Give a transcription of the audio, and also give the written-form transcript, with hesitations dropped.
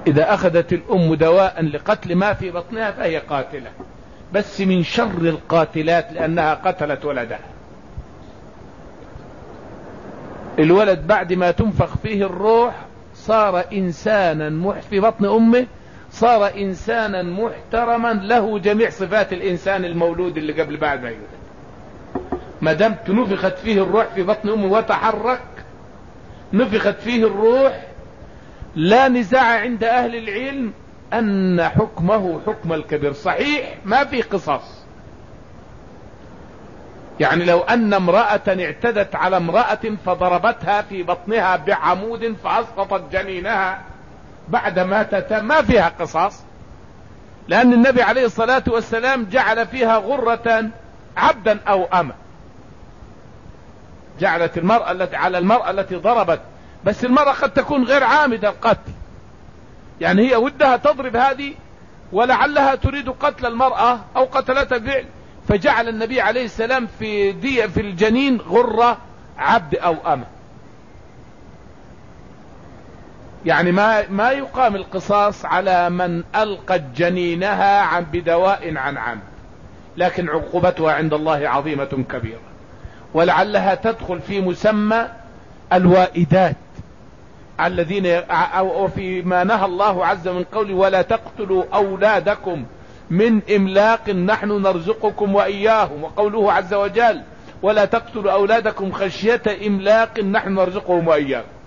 إذا أخذت الأم دواء لقتل ما في بطنها فهي قاتلة، بس من شر القاتلات لأنها قتلت ولدها. الولد بعد ما تنفخ فيه الروح صار إنسانا في بطن أمه، صار إنسانا محترما له جميع صفات الإنسان المولود اللي قبل بعد ما يولد. ما دام نفخت فيه الروح في بطن أمه وتحرك، نفخت فيه الروح، لا نزاع عند أهل العلم أن حكمه حكم الكبير. صحيح ما في قصاص، يعني لو أن امرأة اعتدت على امرأة فضربتها في بطنها بعمود فأسقطت جنينها بعد ما فيها قصاص، لأن النبي عليه الصلاة والسلام جعل فيها غرة عبدا أو أمة. جعلت على المرأة التي ضربت، بس المرأة قد تكون غير عامدة القتل، يعني هي ودها تضرب هذه ولعلها تريد قتل المرأة أو قتلتها بالفعل، فجعل النبي عليه السلام في الجنين غرة عبد أو أمة. يعني ما يقام القصاص على من ألقت جنينها بدواء عن عمد، لكن عقوبتها عند الله عظيمة كبيرة، ولعلها تدخل في مسمى الوائدات الذين وفيما نهى الله عز من قوله ولا تقتلوا أولادكم من إملاق نحن نرزقكم وإياهم، وقوله عز وجل ولا تقتلوا أولادكم خشية إملاق نحن نرزقهم وإياكم.